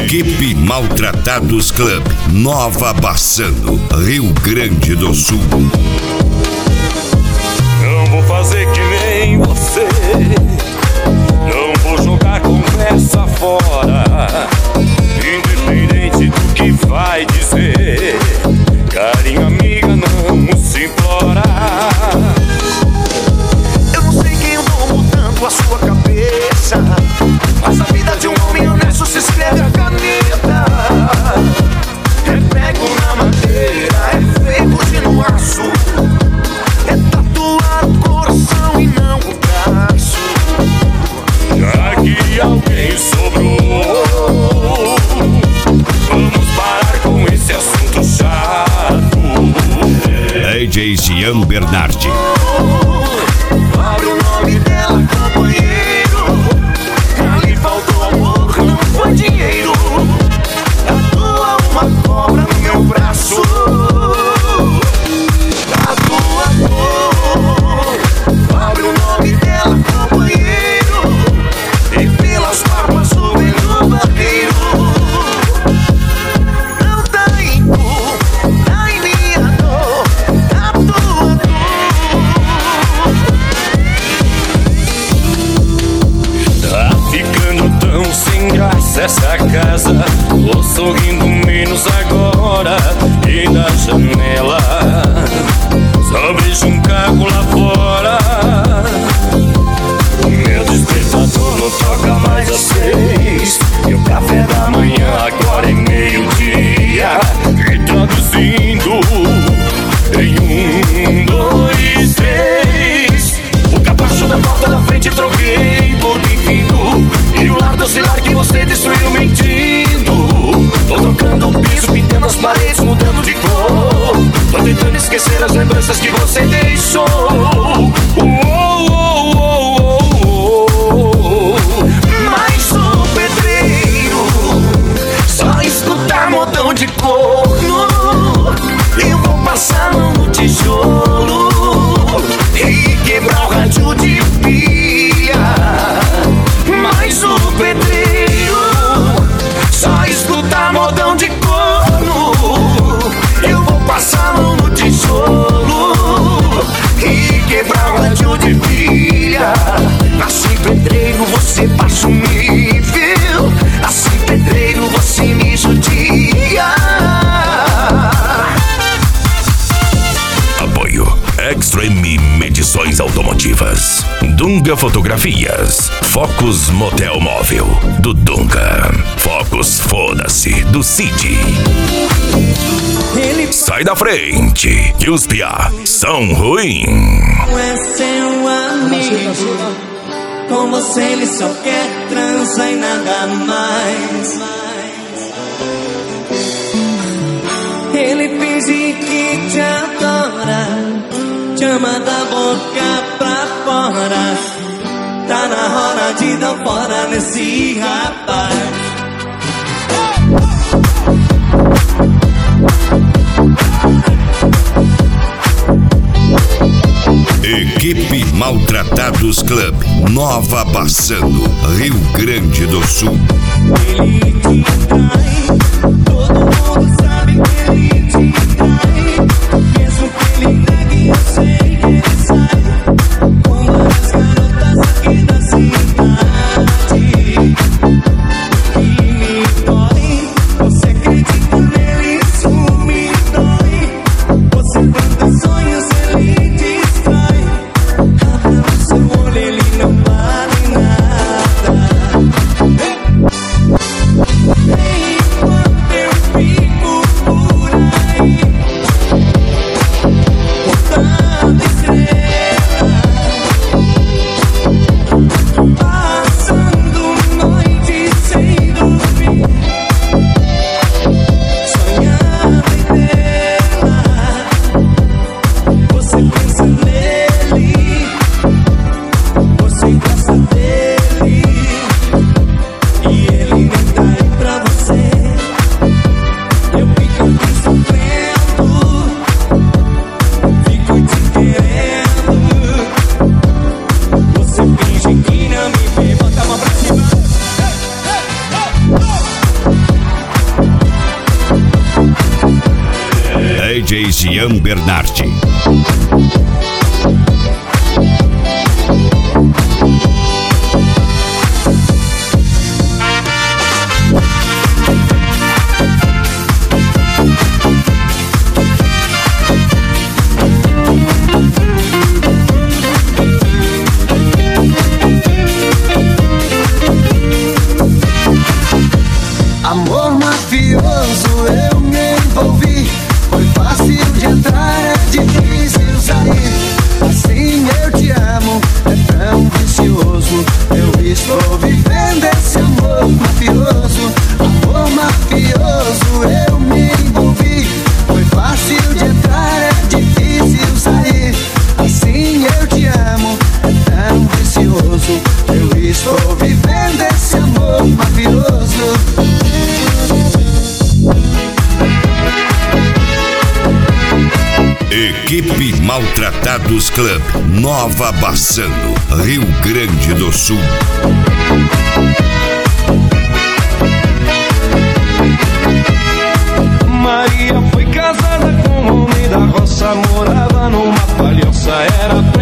Equipe Maltratados Club, Nova Bassano, Rio Grande do Sul. Não vou fazer que nem você, não vou jogar conversa fora, independente do que vai dizer. Carinho, amiga, não se implora. Eu não sei quem andou mudando a sua cabeça, mas a vida de um homem honesto se escreve a caneta. É prego na madeira, é ferrugem no aço, é tatuar o coração e não o braço. Já que alguém sobrou, vamos parar com esse assunto chato. DJ Jean Bernardi. Abre o nome dela, companheiro. Ali faltou amor, não foi dinheiro. Tatua uma cobra no meu braço. Tatuador. Abre o nome dela, companheiro. E pelas barbas o velho barbeiro. Não tá em tu, tá em minha dor. Tatuador. Tá ficando tão sem graça essa casa. Tô sorrindo menos agora. E da janela só vejo um carro lá fora. Meu despertador não toca mais às 6. E o café da manhã agora é meio-dia. E traduzindo em 1, 2, 3. O capacho da porta da frente troquei por bem-vindo. E o lar docilar que você destruiu mentindo. Tô trocando o piso, pintando as paredes, mudando de cor. Tô tentando esquecer as lembranças que você deixou. Mas o pedreiro só escutar modão de corno. Eu vou passar no tijolo e quebrar o rádio de pilha. Mas o pedreiro só escutar modão de corno. Eu vou passar no tijolo e quebrar o rádio de pilha. Assim, pedreiro, você passa um nível. Assim, pedreiro, você me judia. Apoio Extreme Medições Automotivas, Dunga Fotografias, Focus Motel Móvel, do Dunga, Focus Foda-se, do Cid. Sai da frente, que os piá são ruins. É seu amigo, com você ele só quer trança e nada mais. Ele finge que te adora, te ama da boca pra fora. Tá na hora de dar fora nesse rapaz. Equipe Maltratados Club, Nova Bassano, Rio Grande do Sul. Ele te trai, todo mundo sabe que ele te trai. Mesmo que ele negue, eu sei que ele sai. Como as garotas aqui da cidade. E me dói, você acredita nele, isso me dói. Você planta sonhos, ele destrói. Abre o seu olho, ele não vale nada. Enquanto eu fico por aí, Bernardi. Amor mafioso, eu me envolvi. Foi fácil de entrar, é difícil sair. Assim eu te amo, é tão vicioso. Eu estou vivendo esse amor mafioso. Amor mafioso, eu me envolvi. Foi fácil de entrar, é difícil sair. Assim eu te amo, é tão vicioso. Eu estou vivendo esse amor mafioso. Equipe Maltratados Club, Nova Bassano, Rio Grande do Sul. Maria foi casada com um homem da roça, morava numa palhoça, era